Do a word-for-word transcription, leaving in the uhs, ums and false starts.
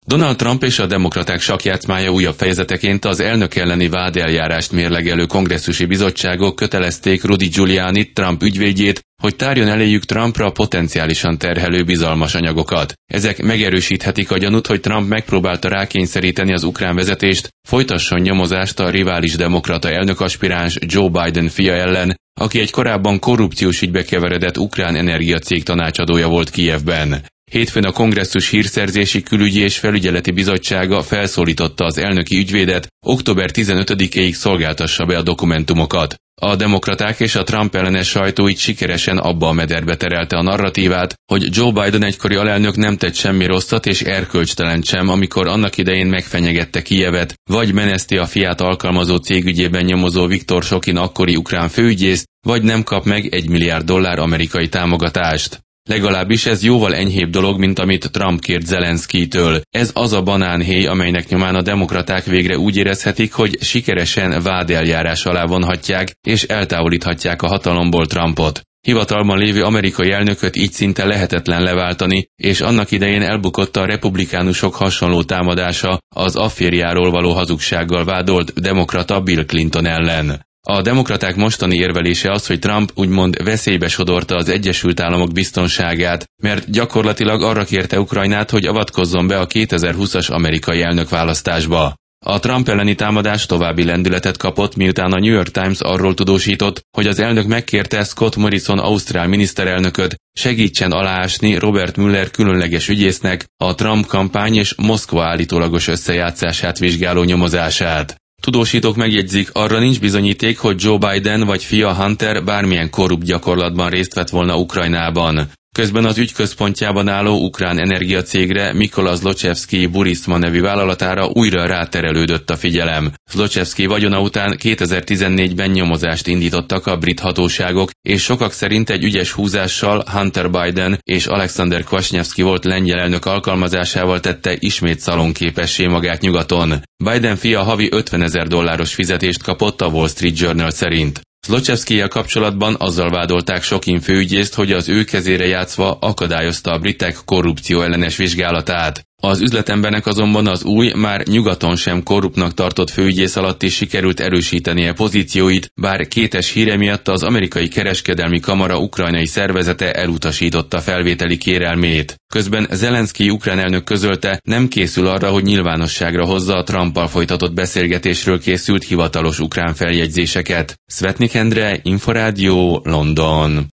Donald Trump és a demokraták sakkjátszmája újabb fejezeteként az elnök elleni vádeljárást mérlegelő kongresszusi bizottságok kötelezték Rudy Giulianit, Trump ügyvédjét, hogy tárjon eléjük Trumpra potenciálisan terhelő bizalmas anyagokat. Ezek megerősíthetik a gyanút, hogy Trump megpróbálta rákényszeríteni az ukrán vezetést, folytasson nyomozást a rivális demokrata elnökaspiráns Joe Biden fia ellen, aki egy korábban korrupciós ügybe keveredett ukrán energiacég tanácsadója volt Kijevben. Hétfőn a kongresszus hírszerzési, külügyi és felügyeleti bizottsága felszólította az elnöki ügyvédet, október tizenötödikéig szolgáltassa be a dokumentumokat. A demokraták és a Trump ellenes sajtó így sikeresen abba a mederbe terelte a narratívát, hogy Joe Biden egykori alelnök nem tett semmi rosszat és erkölcstelent sem, amikor annak idején megfenyegette Kijevet, vagy meneszti a fiát alkalmazó cégügyében nyomozó Viktor Shokin akkori ukrán főügyészt, vagy nem kap meg egy milliárd dollár amerikai támogatást. Legalábbis ez jóval enyhébb dolog, mint amit Trump kért Zelenszkijtől. Ez az a banánhéj, amelynek nyomán a demokraták végre úgy érezhetik, hogy sikeresen vádeljárás alá vonhatják és eltávolíthatják a hatalomból Trumpot. Hivatalban lévő amerikai elnököt így szinte lehetetlen leváltani, és annak idején elbukott a republikánusok hasonló támadása az afférjáról való hazugsággal vádolt demokrata Bill Clinton ellen. A demokraták mostani érvelése az, hogy Trump úgymond veszélybe sodorta az Egyesült Államok biztonságát, mert gyakorlatilag arra kérte Ukrajnát, hogy avatkozzon be a kétezer-húszas amerikai elnökválasztásba. A Trump elleni támadás további lendületet kapott, miután a New York Times arról tudósított, hogy az elnök megkérte Scott Morrison ausztrál miniszterelnököt, segítsen aláásni Robert Mueller különleges ügyésznek a Trump kampány és Moszkva állítólagos összejátszását vizsgáló nyomozását. Tudósítók megjegyzik, arra nincs bizonyíték, hogy Joe Biden vagy fia Hunter bármilyen korrupt gyakorlatban részt vett volna Ukrajnában. Közben az ügy központjában álló ukrán energiacégre, Mykola Zlochevsky Burisma nevű vállalatára újra ráterelődött a figyelem. Zlochevsky vagyona után kétezer-tizennégyben nyomozást indítottak a brit hatóságok, és sokak szerint egy ügyes húzással Hunter Biden és Alexander Kwasniewski volt lengyel elnök alkalmazásával tette ismét szalonképessé magát nyugaton. Biden fia havi ötvenezer dolláros fizetést kapott a Wall Street Journal szerint. Zlochevskijjel kapcsolatban azzal vádolták Shokin főügyészt, hogy az ő kezére játszva akadályozta a britek korrupció ellenes vizsgálatát. Az üzletembernek azonban az új, már nyugaton sem korruptnak tartott főügyész alatt is sikerült erősítenie pozícióit, bár kétes híre miatt az amerikai kereskedelmi kamara ukrajnai szervezete elutasította felvételi kérelmét. Közben Zelenszkij ukrán elnök közölte, nem készül arra, hogy nyilvánosságra hozza a Trumpal folytatott beszélgetésről készült hivatalos ukrán feljegyzéseket. Szvetnik Endre, Inforádió, London.